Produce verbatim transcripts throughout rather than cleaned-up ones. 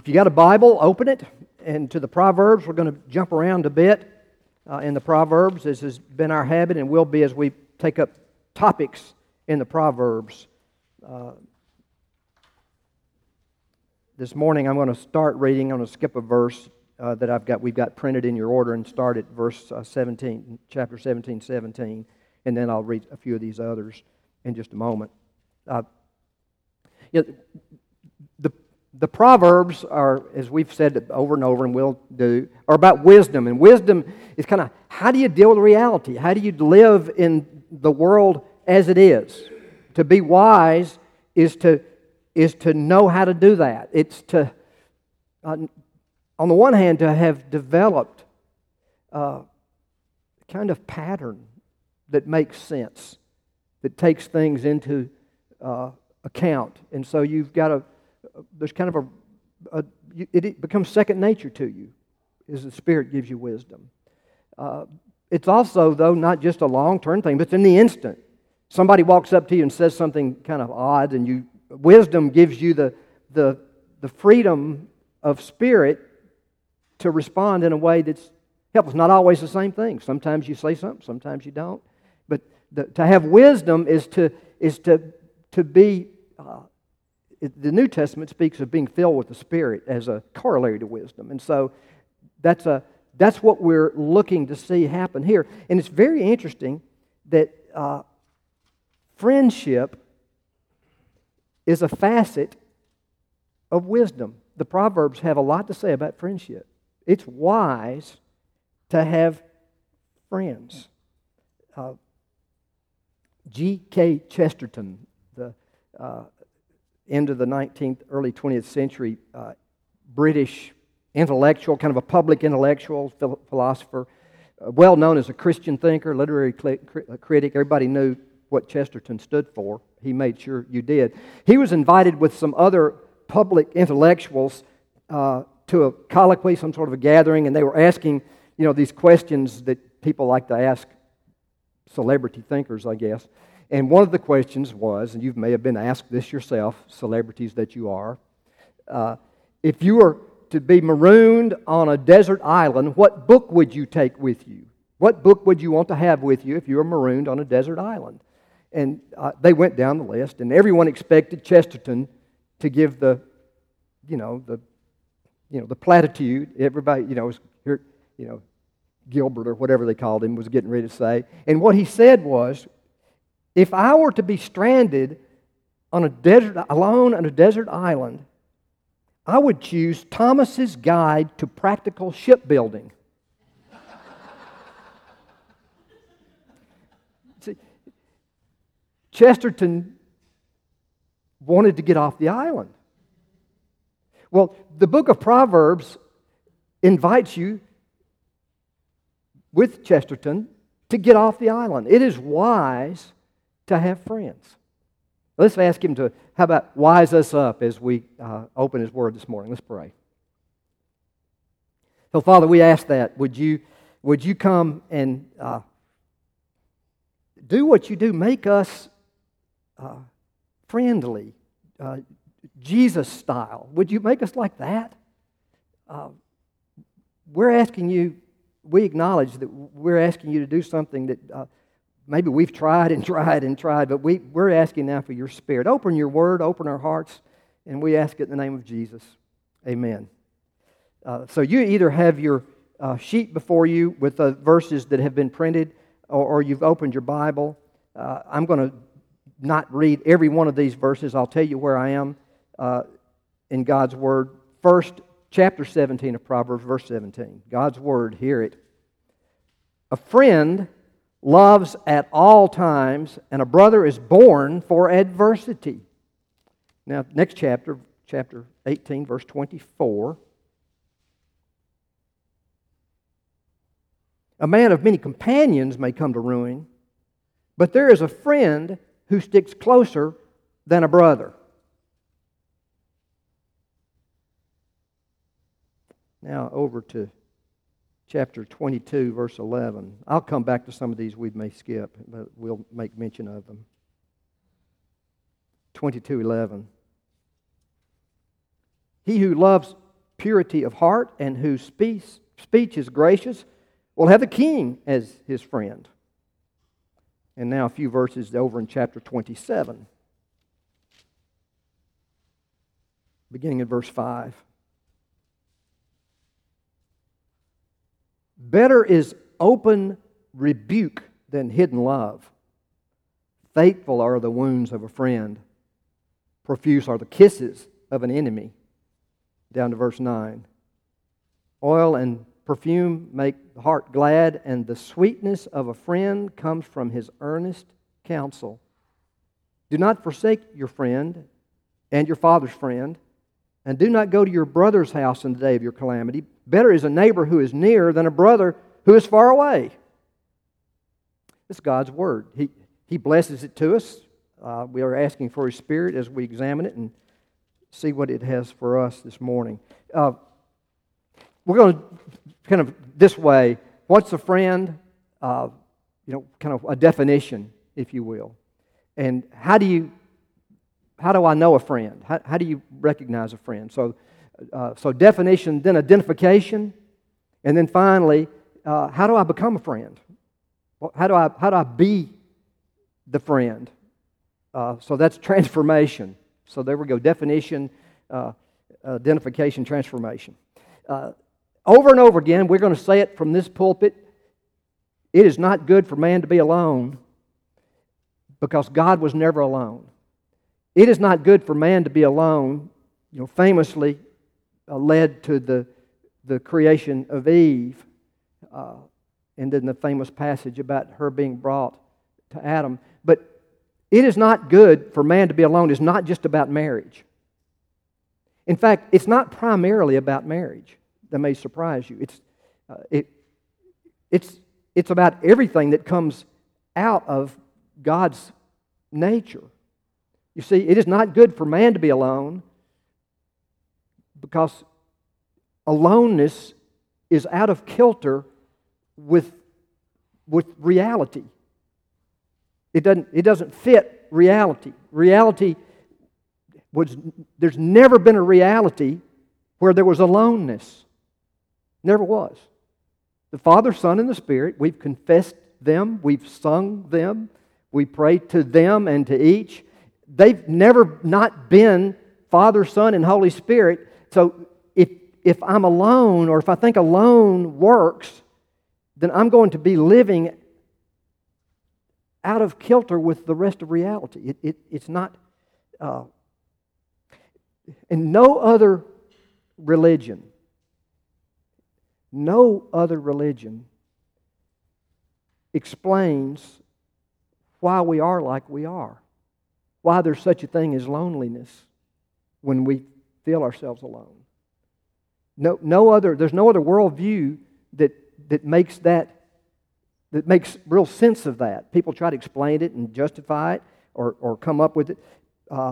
If you got a Bible, open it. And to the Proverbs, we're going to jump around a bit uh, in the Proverbs, as has been our habit and will be as we take up topics in the Proverbs. Uh, this morning, I'm going to start reading. I'm going to skip a verse uh, that I've got. We've got printed in your order, and start at verse uh, seventeen, chapter seventeen, seventeen, and then I'll read a few of these others in just a moment. Uh, you know, the The Proverbs are, as we've said over and over and will do, are about wisdom. And wisdom is kind of, how do you deal with reality? How do you live in the world as it is? To be wise is to, is to know how to do that. It's to, uh, on the one hand, to have developed uh, a kind of pattern that makes sense, that takes things into uh, account. And so you've got to There's kind of a, a it becomes second nature to you as the Spirit gives you wisdom. Uh, it's also, though, not just a long-term thing, but it's in the instant. Somebody walks up to you and says something kind of odd, and you wisdom gives you the the the freedom of spirit to respond in a way that's helpful. It's not always the same thing. Sometimes you say something, sometimes you don't. But the, to have wisdom is to is to to be. Uh, The New Testament speaks of being filled with the Spirit as a corollary to wisdom. And so that's a that's what we're looking to see happen here. And it's very interesting that uh, friendship is a facet of wisdom. The Proverbs have a lot to say about friendship. It's wise to have friends. Uh, G K Chesterton, the uh, end of the nineteenth, early twentieth century uh, British intellectual, kind of a public intellectual, philosopher, uh, well known as a Christian thinker, literary cl- critic. Everybody knew what Chesterton stood for. He made sure you did. He was invited with some other public intellectuals uh, to a colloquy, some sort of a gathering, and they were asking, you know, these questions that people like to ask celebrity thinkers, I guess. And one of the questions was, and you may have been asked this yourself, celebrities that you are, uh, if you were to be marooned on a desert island, what book would you take with you? What book would you want to have with you if you were marooned on a desert island? And uh, they went down the list, and everyone expected Chesterton to give the, you know, the, you know, the platitude. Everybody, you know, was here, you know, Gilbert or whatever they called him was getting ready to say. And what he said was, if I were to be stranded on a desert, alone on a desert island, I would choose Thomas's Guide to Practical Shipbuilding. See, Chesterton wanted to get off the island. Well, the book of Proverbs invites you, with Chesterton, to get off the island. It is wise to have friends. Let's ask him to, how about wise us up as we uh, open his word this morning. Let's pray. So, Father, we ask that. Would you, would you come and uh, do what you do? Make us uh, friendly, uh, Jesus style. Would you make us like that? Uh, we're asking you, we acknowledge that we're asking you to do something that uh, maybe we've tried and tried and tried, but we, we're asking now for your Spirit. Open your Word, open our hearts, and we ask it in the name of Jesus. Amen. Uh, so you either have your uh, sheet before you with the verses that have been printed, or, or you've opened your Bible. Uh, I'm going to not read every one of these verses. I'll tell you where I am uh, in God's Word. First, chapter seventeen of Proverbs, verse seventeen. God's Word, hear it. A friend loves at all times, and a brother is born for adversity. Now, next chapter, chapter eighteen, verse twenty-four. A man of many companions may come to ruin, but there is a friend who sticks closer than a brother. Now, over to chapter twenty-two, verse eleven. I'll come back to some of these we may skip, but we'll make mention of them. twenty-two eleven. He who loves purity of heart and whose speech, speech is gracious will have the king as his friend. And now a few verses over in chapter twenty-seven, beginning in verse five. Better is open rebuke than hidden love. Faithful are the wounds of a friend. Profuse are the kisses of an enemy. Down to verse nine. Oil and perfume make the heart glad, and the sweetness of a friend comes from his earnest counsel. Do not forsake your friend and your father's friend, and do not go to your brother's house in the day of your calamity. Better is a neighbor who is near than a brother who is far away. It's God's Word. He, he blesses it to us. Uh, we are asking for His Spirit as we examine it and see what it has for us this morning. Uh, we're going to kind of this way. What's a friend? Uh, you know, kind of a definition, if you will. And how do you, how do I know a friend? How, how do you recognize a friend? So, uh, so definition, then identification, and then finally, uh, how do I become a friend? How do I how do I be the friend? Uh, so that's transformation. So there we go. Definition, uh, identification, transformation. Uh, over and over again, we're going to say it from this pulpit. It is not good for man to be alone because God was never alone. It is not good for man to be alone. You know, famously uh, led to the the creation of Eve, uh, and then the famous passage about her being brought to Adam. But it is not good for man to be alone. It's not just about marriage. In fact, it's not primarily about marriage. That may surprise you. It's uh, it it's it's about everything that comes out of God's nature. You see, it is not good for man to be alone because aloneness is out of kilter with with reality. It doesn't it doesn't fit reality. Reality was there's never been a reality where there was aloneness. Never was. The Father, Son, and the Spirit, we've confessed them, we've sung them, we pray to them and to each. They've never not been Father, Son, and Holy Spirit. So if if I'm alone, or if I think alone works, then I'm going to be living out of kilter with the rest of reality. It, it, it's not... Uh, and no other religion, no other religion explains why we are like we are. Why there's such a thing as loneliness when we feel ourselves alone. No, no other. There's no other worldview that that makes that that makes real sense of that. People try to explain it and justify it, or or come up with it. Uh,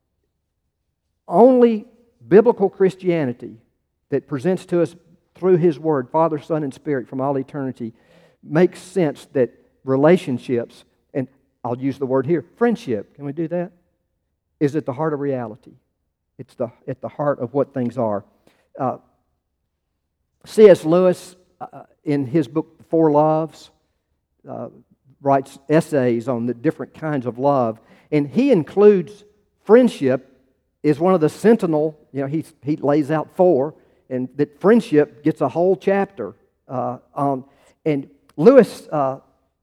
only biblical Christianity that presents to us through His Word, Father, Son, and Spirit from all eternity, makes sense that relationships, and I'll use the word here, friendship, can we do that? Is at the heart of reality. It's the at the heart of what things are. Uh, C S Lewis, uh, in his book Four Loves, uh, writes essays on the different kinds of love, and he includes friendship is one of the sentinel. You know, he he lays out four, and that friendship gets a whole chapter uh, on. And Lewis, uh,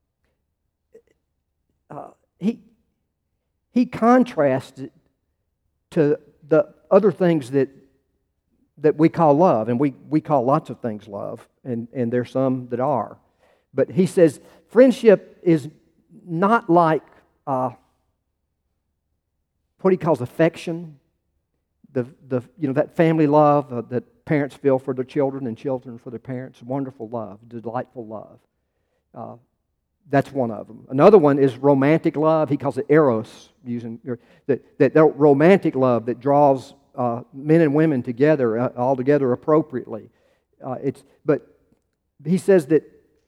uh, he he contrasts it to the other things that that we call love, and we, we call lots of things love, and, and there's some that are. But he says friendship is not like uh, what he calls affection, the the you know that family love uh, that parents feel for their children and children for their parents. Wonderful love, delightful love. Uh, that's one of them. Another one is romantic love. He calls it eros, using that that, that romantic love that draws Uh, men and women together, uh, all together appropriately. Uh, it's but he says that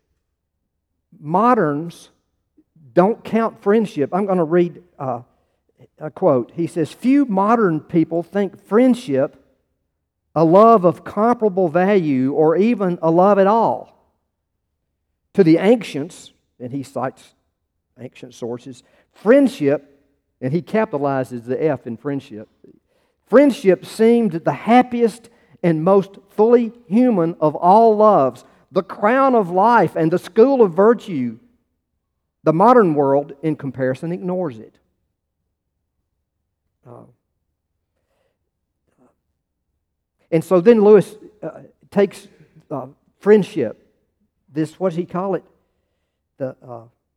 moderns don't count friendship. I'm going to read uh, a quote. He says, "Few modern people think friendship a love of comparable value, or even a love at all. To the ancients, and he cites ancient sources, friendship, and he capitalizes the F in friendship, friendship seemed the happiest and most fully human of all loves, the crown of life and the school of virtue. The modern world, in comparison, ignores it. Uh, and so then Lewis uh, takes uh, friendship, this, what does he call it? The uh,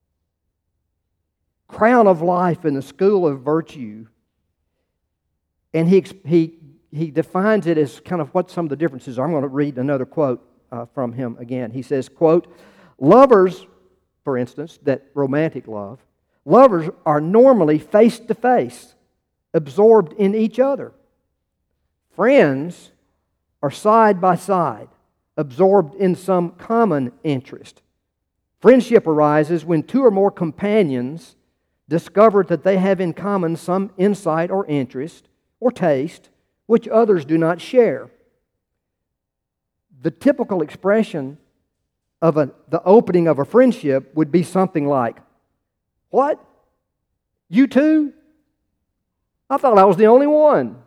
crown of life and the school of virtue. And he, he, he defines it as kind of what some of the differences are. I'm going to read another quote uh, from him again. He says, quote, lovers, for instance, that romantic love, lovers are normally face to face, absorbed in each other. Friends are side by side, absorbed in some common interest. Friendship arises when two or more companions discover that they have in common some insight or interest or taste which others do not share. The typical expression of a, the opening of a friendship would be something like, "What? You too? I thought I was the only one."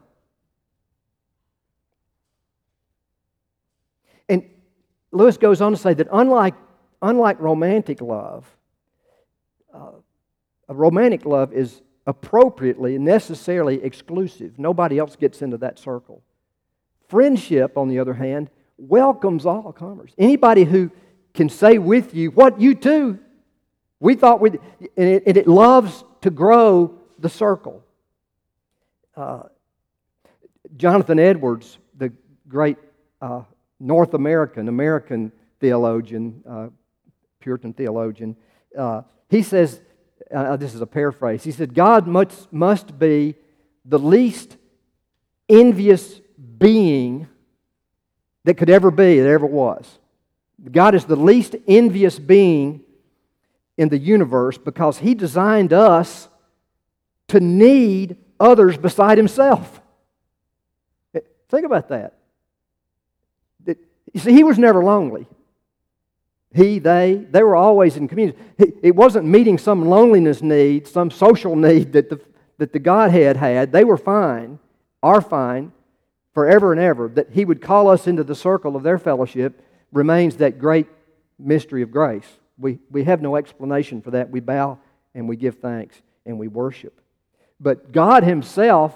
And Lewis goes on to say that unlike, unlike romantic love, uh, a romantic love is appropriately and necessarily exclusive. Nobody else gets into that circle. Friendship, on the other hand, welcomes all comers. Anybody who can say with you, "What, you too? We thought we..." And it, and it loves to grow the circle. Uh, Jonathan Edwards, the great uh, North American, American theologian, uh, Puritan theologian, uh, he says, uh, this is a paraphrase, he said, God must, must be the least envious being that could ever be, that ever was. God is the least envious being in the universe because He designed us to need others beside Himself. Think about that. You see, He was never lonely. He, they, they were always in community. It wasn't meeting some loneliness need, some social need that the, that the Godhead had. They were fine, are fine, forever and ever. That He would call us into the circle of their fellowship remains that great mystery of grace. We, we have no explanation for that. We bow and we give thanks and we worship. But God Himself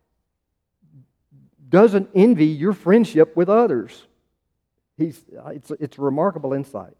doesn't envy your friendship with others. He's, it's, it's a remarkable insight.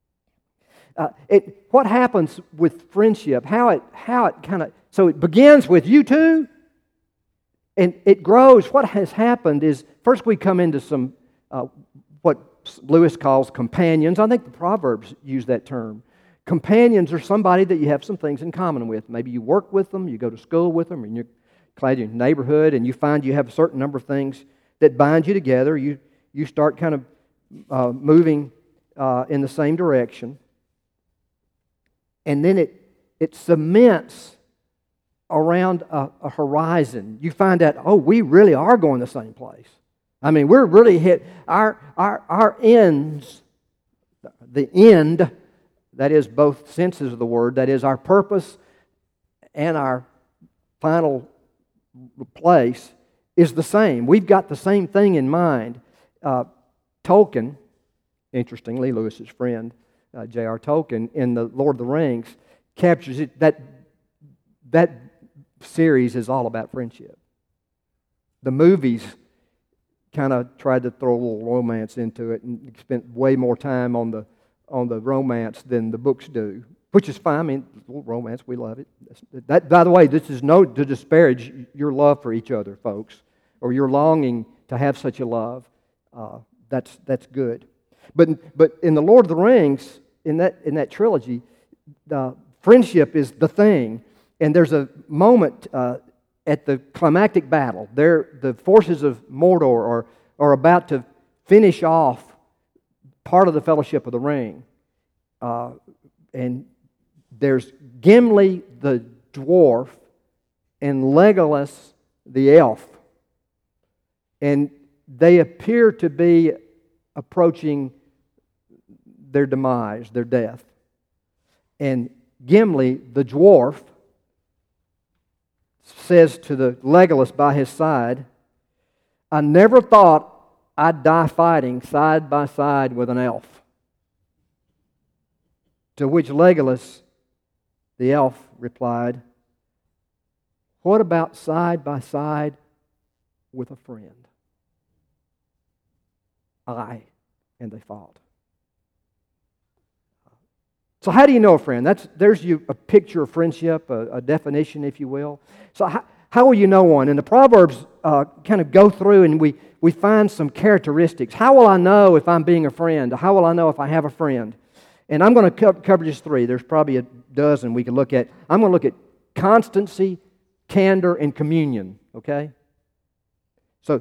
Uh, it, what happens with friendship, how it, how it kind of, so it begins with you too, and it grows. What has happened is, first we come into some, uh, what Lewis calls companions. I think the Proverbs use that term. Companions are somebody that you have some things in common with. Maybe you work with them, you go to school with them, and you're glad in your neighborhood, and you find you have a certain number of things that bind you together. You, you start kind of uh, moving uh, in the same direction. And then it, it cements around a, a horizon. You find out, oh, we really are going the same place. I mean, we're really hit, our, our, our ends, the end, that is both senses of the word, that is our purpose and our final place, is the same. We've got the same thing in mind. Uh, Tolkien, interestingly, Lewis's friend, uh, J R Tolkien, in the Lord of the Rings, captures it. That, that series is all about friendship. The movies kind of tried to throw a little romance into it and spent way more time on the on the romance than the books do, which is fine. I mean, romance, we love it. That, by the way, this is no to disparage your love for each other, folks, or your longing to have such a love. Uh, that's that's good. But but in the Lord of the Rings, in that in that trilogy, uh, friendship is the thing, and there's a moment Uh, at the climactic battle. There, the forces of Mordor are, are about to finish off part of the Fellowship of the Ring. Uh, and there's Gimli the dwarf and Legolas the elf. And they appear to be approaching their demise, their death. And Gimli, the dwarf, says to the Legolas by his side, I never thought I'd die fighting side by side with an elf. To which Legolas, the elf, replied, what about side by side with a friend? Aye, and they fought. So how do you know a friend? That's there's you a picture of friendship, a, a definition, if you will. So how, how will you know one? And the Proverbs uh, kind of go through and we, we find some characteristics. How will I know if I'm being a friend? How will I know if I have a friend? And I'm going to co- cover just three. There's probably a dozen we could look at. I'm going to look at constancy, candor, and communion. Okay? So,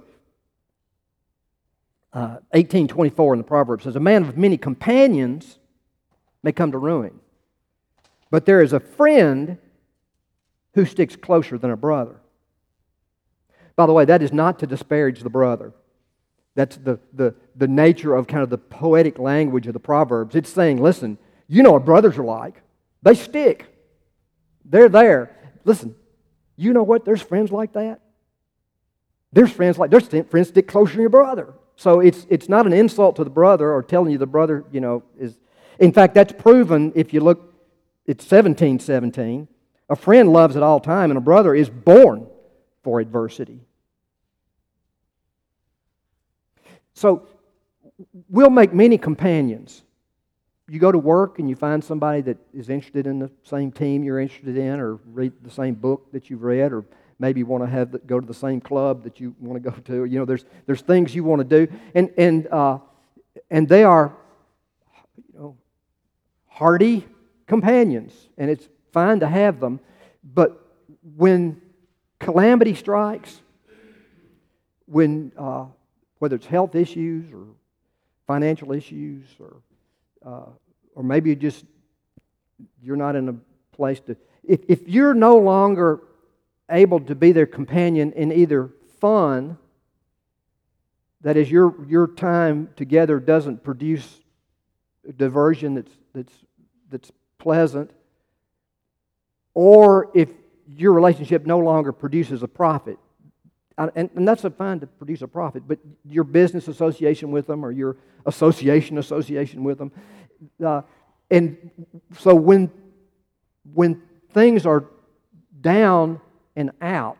uh, eighteen twenty-four in the Proverbs says, a man of many companions may come to ruin, but there is a friend who sticks closer than a brother. By the way, that is not to disparage the brother. That's the, the, the nature of kind of the poetic language of the Proverbs. It's saying, listen, you know what brothers are like. They stick. They're there. Listen, you know what? There's friends like that. There's friends like, there's friends stick closer than your brother. So it's it's not an insult to the brother or telling you the brother, you know, is... In fact, that's proven if you look, it's seventeen seventeen. A friend loves at all time, and a brother is born for adversity. So, we'll make many companions. You go to work and you find somebody that is interested in the same team you're interested in, or read the same book that you've read, or maybe you want to have the, go to the same club that you want to go to. You know, there's there's things you want to do, and and uh, and they are, you know, hardy companions, and it's fine to have them. But when calamity strikes, when uh, whether it's health issues or financial issues, or uh, or maybe you just you're not in a place to. If if you're no longer able to be their companion in either fun, that is, your your time together doesn't produce a diversion that's that's that's pleasant, or if your relationship no longer produces a profit, and, and that's a fine to produce a profit, but your business association with them or your association association with them, uh, and so when when things are down and out,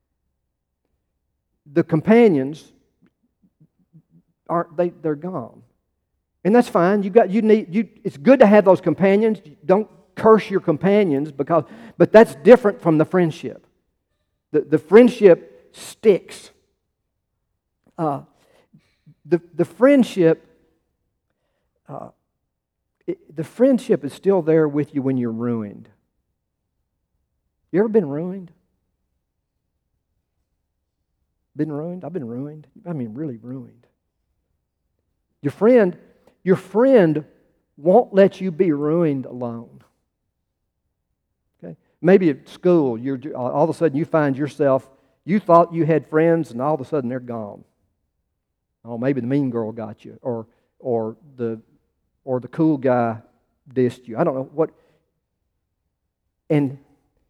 the companions aren't they they're gone. And that's fine. You got you need you it's good to have those companions. Don't curse your companions, because but that's different from the friendship. The the friendship sticks. Uh, the the friendship uh, it, the friendship is still there with you when you're ruined. You ever been ruined? Been ruined? I've been ruined. I mean, really ruined. Your friend, your friend won't let you be ruined alone. Okay? Maybe at school, you're all of a sudden you find yourself, you thought you had friends, and all of a sudden they're gone. Oh, maybe the mean girl got you, or or the or the cool guy dissed you. I don't know what. And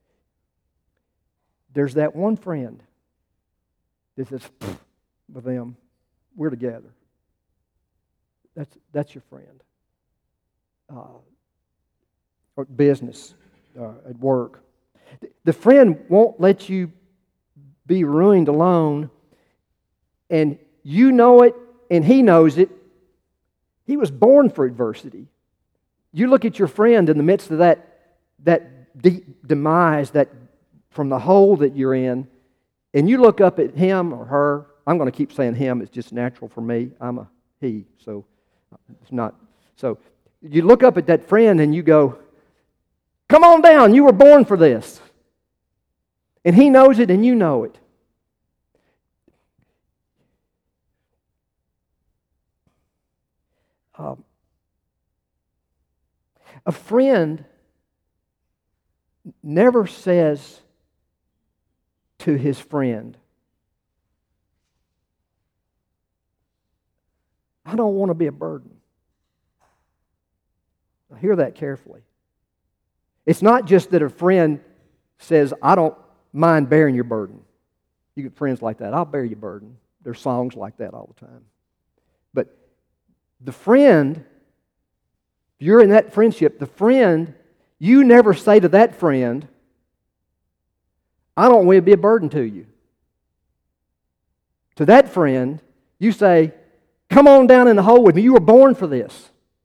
there's that one friend that says, with them, we're together. That's that's your friend. Uh, or business, uh, at work. The friend won't let you be ruined alone, and you know it, and he knows it. He was born for adversity. You look at your friend in the midst of that that deep demise, that from the hole that you're in, and you look up at him or her. I'm going to keep saying him. It's just natural for me. I'm a he, so it's not. So you look up at that friend and you go, come on down. You were born for this. And he knows it and you know it. Um, a friend never says to his friend, I don't want to be a burden. Now, hear that carefully. It's not just that a friend says, I don't mind bearing your burden. You get friends like that. I'll bear your burden. There's songs like that all the time. But the friend, if you're in that friendship, the friend, you never say to that friend, I don't want to be a burden to you. To that friend, you say, come on down in the hole with me. You were born for this.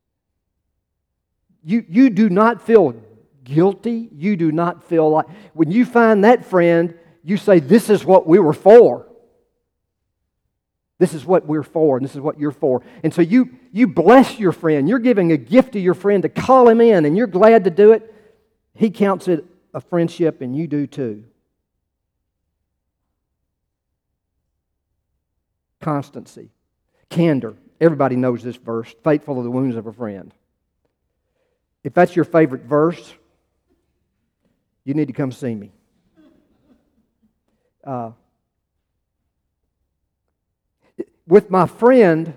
You, you do not feel guilty. You do not feel like... When you find that friend, you say, this is what we were for. This is what we're for, and this is what you're for. And so you, you bless your friend. You're giving a gift to your friend to call him in, and you're glad to do it. He counts it a friendship, and you do too. Constancy. Candor. Everybody knows this verse. Faithful are the wounds of a friend. If that's your favorite verse, you need to come see me. Uh, with my friend,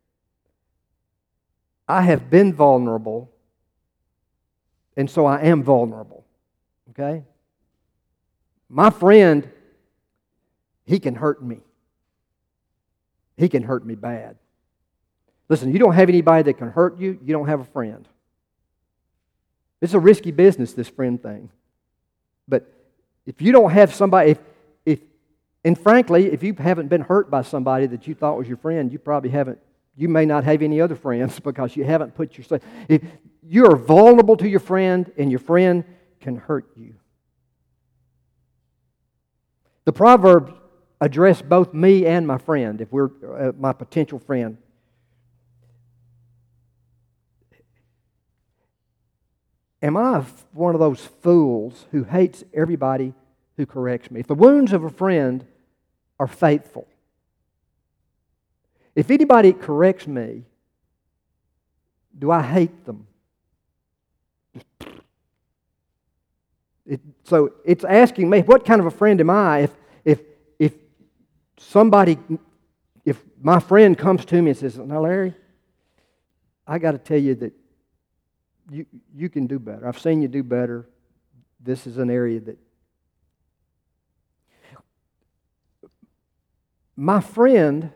I have been vulnerable, and so I am vulnerable. Okay? My friend, he can hurt me. He can hurt me bad. Listen, you don't have anybody that can hurt you, you don't have a friend. It's a risky business, this friend thing. But if you don't have somebody, if, if, and frankly, if you haven't been hurt by somebody that you thought was your friend, you probably haven't, you may not have any other friends because you haven't put yourself, if you are vulnerable to your friend and your friend can hurt you. The Proverbs address both me and my friend, if we're uh, my potential friend. Am I one of those fools who hates everybody who corrects me? If the wounds of a friend are faithful, if anybody corrects me, do I hate them? It, so it's asking me, what kind of a friend am I if if if somebody, if my friend comes to me and says, now Larry, I got to tell you that You, you can do better. I've seen you do better. This is an area that... My friend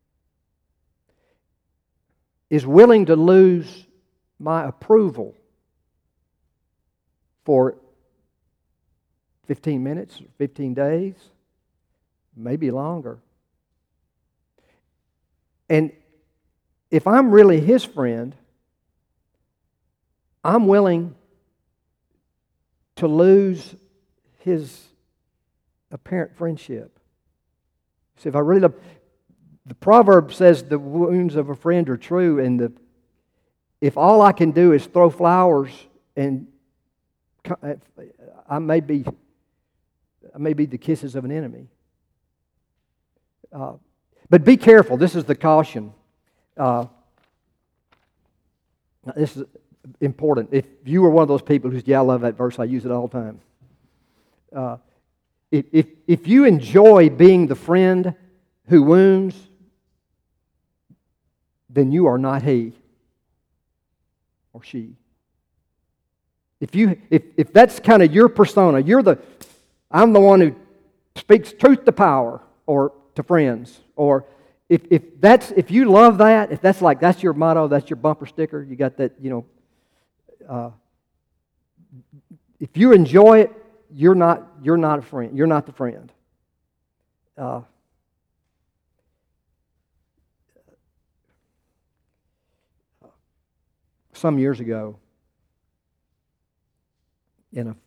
is willing to lose my approval for fifteen minutes, fifteen days, maybe longer. And if I'm really his friend, I'm willing to lose his apparent friendship. See, if I really love, the proverb says the wounds of a friend are true, and the if all I can do is throw flowers, and I may be, I may be the kisses of an enemy. Uh, but be careful. This is the caution. Uh, this is important. If you were one of those people who's, yeah, I love that verse, I use it all the time. Uh, if, if, if you enjoy being the friend who wounds, then you are not he or she. If you if, if that's kind of your persona, you're the, I'm the one who speaks truth to power or to friends, or if if that's if you love that, if that's like that's your motto, that's your bumper sticker, you got that, you know. Uh, if you enjoy it, you're not you're not a friend. You're not the friend. Uh, some years ago, in a,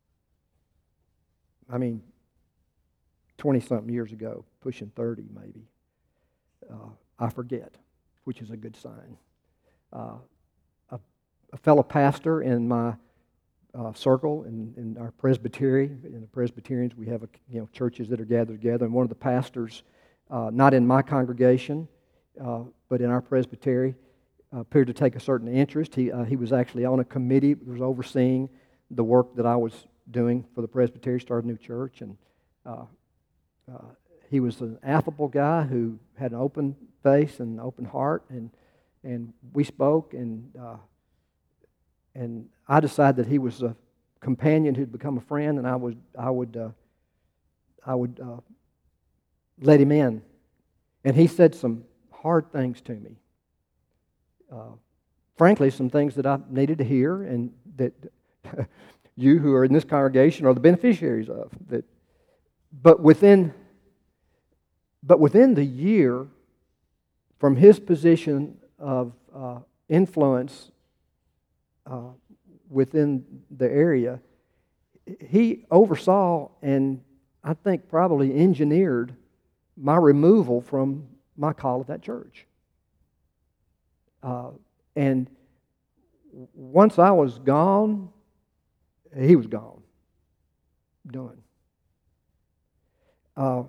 I mean, twenty-something years ago, pushing thirty maybe, uh, I forget, which is a good sign. Uh, A fellow pastor in my uh, circle, in, in our presbytery, in the Presbyterians, we have a, you know churches that are gathered together, and one of the pastors, uh, not in my congregation, uh, but in our presbytery, uh, appeared to take a certain interest. He uh, he was actually on a committee that was overseeing the work that I was doing for the presbytery, started a new church, and uh, uh, he was an affable guy who had an open face and open heart, and and we spoke, and uh, and I decided that he was a companion who'd become a friend, and I would I would uh, I would uh, let him in, and he said some hard things to me. Uh, frankly, some things that I needed to hear, and that you who are in this congregation are the beneficiaries of. That, but within, but within the year, from his position of uh, influence uh, within the area, he oversaw and I think probably engineered my removal from my call at that church. Uh, and once I was gone, he was gone. Done. Uh,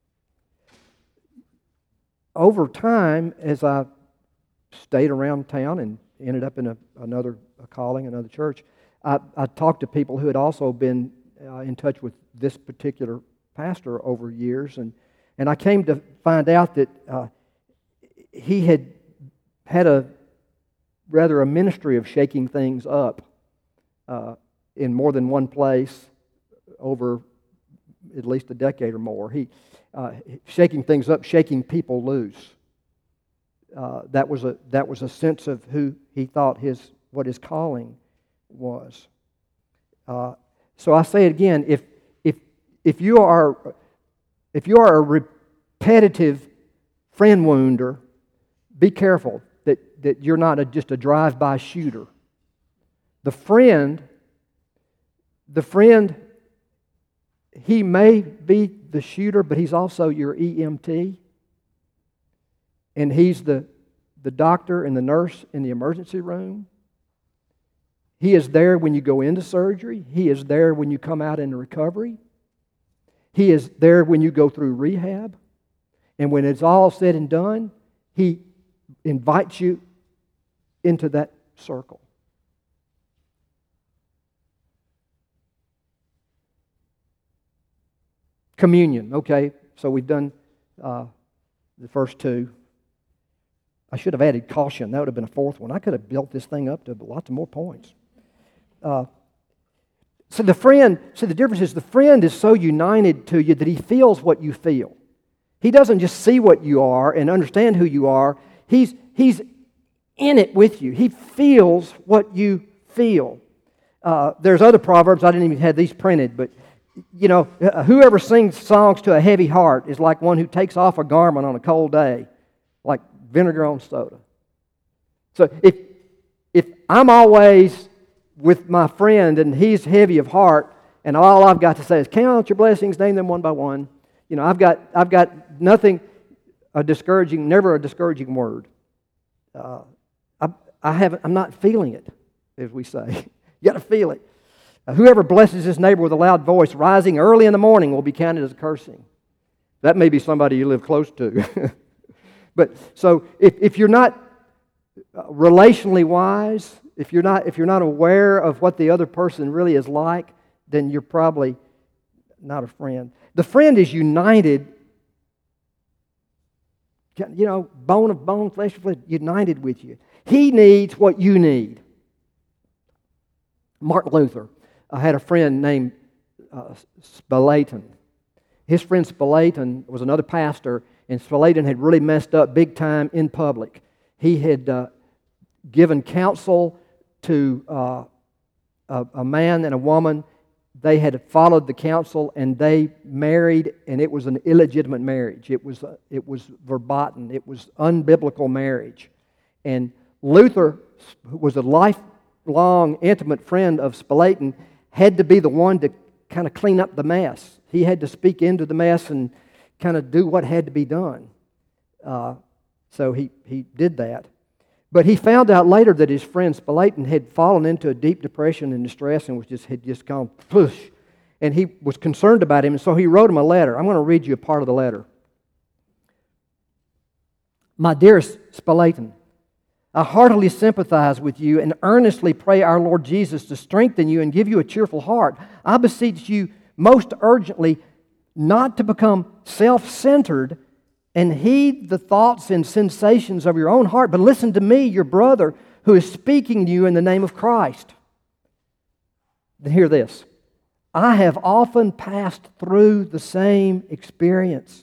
over time, as I stayed around town and ended up in a, another a calling, another church, I, I talked to people who had also been uh, in touch with this particular pastor over years, and, and I came to find out that uh, he had had a rather a ministry of shaking things up uh, in more than one place over at least a decade or more. He uh, shaking things up, shaking people loose. Uh, that was a that was a sense of who he thought his what his calling was. Uh, so I say it again: if if if you are if you are a repetitive friend wounder, be careful that, that you're not a, just a drive-by shooter. The friend, the friend, he may be the shooter, but he's also your E M T. And he's the, the doctor and the nurse in the emergency room. He is there when you go into surgery. He is there when you come out into recovery. He is there when you go through rehab. And when it's all said and done, he invites you into that circle. Communion. Okay, so we've done uh, the first two. I should have added caution. That would have been a fourth one. I could have built this thing up to lots of more points. Uh, so the friend, so the difference is the friend is so united to you that he feels what you feel. He doesn't just see what you are and understand who you are. He's, he's in it with you. He feels what you feel. Uh, there's other proverbs. I didn't even have these printed, but you know, whoever sings songs to a heavy heart is like one who takes off a garment on a cold day, like vinegar on soda. So if if I'm always with my friend and he's heavy of heart, and all I've got to say is count your blessings, name them one by one. You know, I've got I've got nothing a discouraging, never a discouraging word. Uh, I I haven't. I'm not feeling it, as we say. You got to feel it. Uh, whoever blesses his neighbor with a loud voice, rising early in the morning, will be counted as cursing. That may be somebody you live close to. But so if if you're not relationally wise, if you're not if you're not aware of what the other person really is like, then you're probably not a friend. The friend is united, you know, bone of bone, flesh of flesh, united with you. He needs what you need. Martin Luther, I had a friend named uh, Spalaton. His friend Spalaton was another pastor, and Spalaton had really messed up big time in public. He had uh, given counsel to uh, a, a man and a woman. They had followed the counsel and they married, and it was an illegitimate marriage. It was uh, it was verboten. It was unbiblical marriage. And Luther, who was a lifelong intimate friend of Spalaton, had to be the one to kind of clean up the mess. He had to speak into the mess and kind of do what had to be done. Uh, so he, he did that. But he found out later that his friend Spalaton had fallen into a deep depression and distress and was just had just gone push. And he was concerned about him, and so he wrote him a letter. I'm going to read you a part of the letter. My dearest Spalaton, I heartily sympathize with you and earnestly pray our Lord Jesus to strengthen you and give you a cheerful heart. I beseech you most urgently not to become self-centered and heed the thoughts and sensations of your own heart, but listen to me, your brother, who is speaking to you in the name of Christ. Then hear this. I have often passed through the same experience.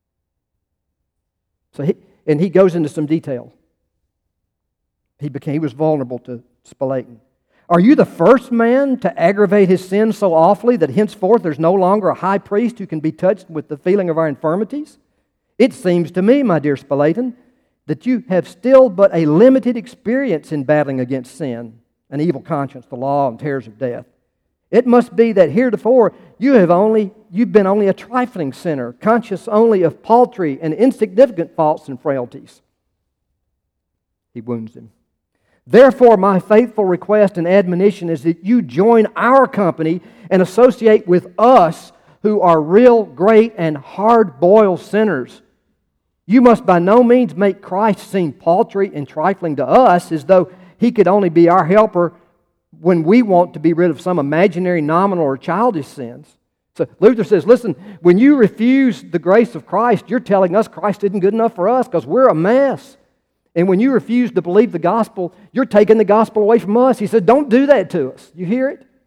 So he, and he goes into some detail. He became he was vulnerable to Spalatin. Are you the first man to aggravate his sin so awfully that henceforth there's no longer a high priest who can be touched with the feeling of our infirmities? It seems to me, my dear Spalatin, that you have still but a limited experience in battling against sin, an evil conscience, the law, and terrors of death. It must be that heretofore you have only you've been only a trifling sinner, conscious only of paltry and insignificant faults and frailties. He wounds him. Therefore, my faithful request and admonition is that you join our company and associate with us who are real great and hard-boiled sinners. You must by no means make Christ seem paltry and trifling to us as though He could only be our helper when we want to be rid of some imaginary, nominal, or childish sins. So Luther says, listen, when you refuse the grace of Christ, you're telling us Christ isn't good enough for us because we're a mess. And when you refuse to believe the gospel, you're taking the gospel away from us. He said, don't do that to us. You hear it?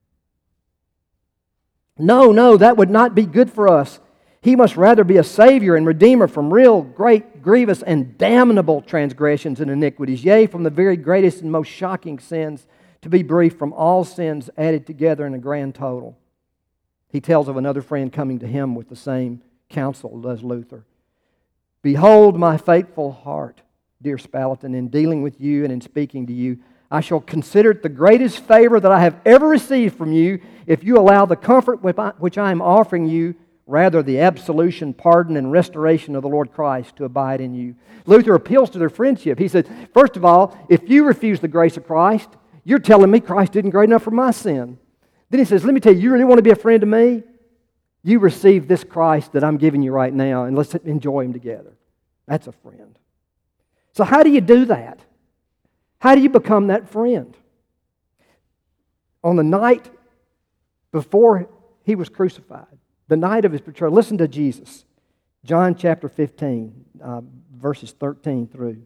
No, no, that would not be good for us. He must rather be a Savior and Redeemer from real, great, grievous, and damnable transgressions and iniquities, yea, from the very greatest and most shocking sins, to be brief, from all sins added together in a grand total. He tells of another friend coming to him with the same counsel as Luther. Behold my faithful heart, dear Spalatin, in dealing with you and in speaking to you. I shall consider it the greatest favor that I have ever received from you if you allow the comfort which I am offering you, rather the absolution, pardon, and restoration of the Lord Christ to abide in you. Luther appeals to their friendship. He said, first of all, if you refuse the grace of Christ, you're telling me Christ isn't great enough for my sin. Then he says, let me tell you, you really want to be a friend to me? You receive this Christ that I'm giving you right now, and let's enjoy Him together. That's a friend. So how do you do that? How do you become that friend? On the night before He was crucified, the night of His betrayal, listen to Jesus. John chapter fifteen, uh, verses thirteen through.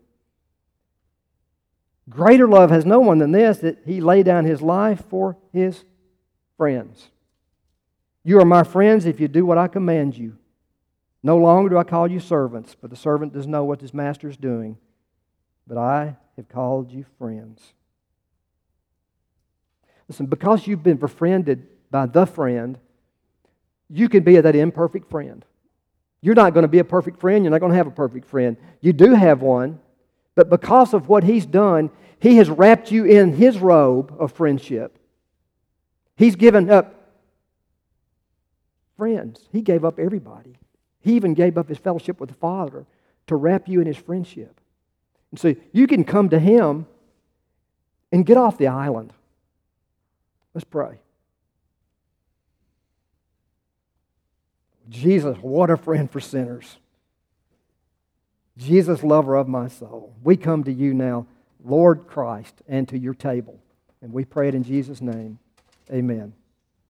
Greater love has no one than this, that He lay down His life for His friends. You are my friends if you do what I command you. No longer do I call you servants, for the servant does know what his master is doing. But I have called you friends. Listen, because you've been befriended by the friend, you can be that imperfect friend. You're not going to be a perfect friend. You're not going to have a perfect friend. You do have one, but because of what He's done, He has wrapped you in His robe of friendship. He's given up friends. He gave up everybody. He even gave up His fellowship with the Father to wrap you in His friendship. And so you can come to Him and get off the island. Let's pray. Jesus, what a friend for sinners. Jesus, lover of my soul. We come to you now, Lord Christ, and to your table. And we pray it in Jesus' name. Amen.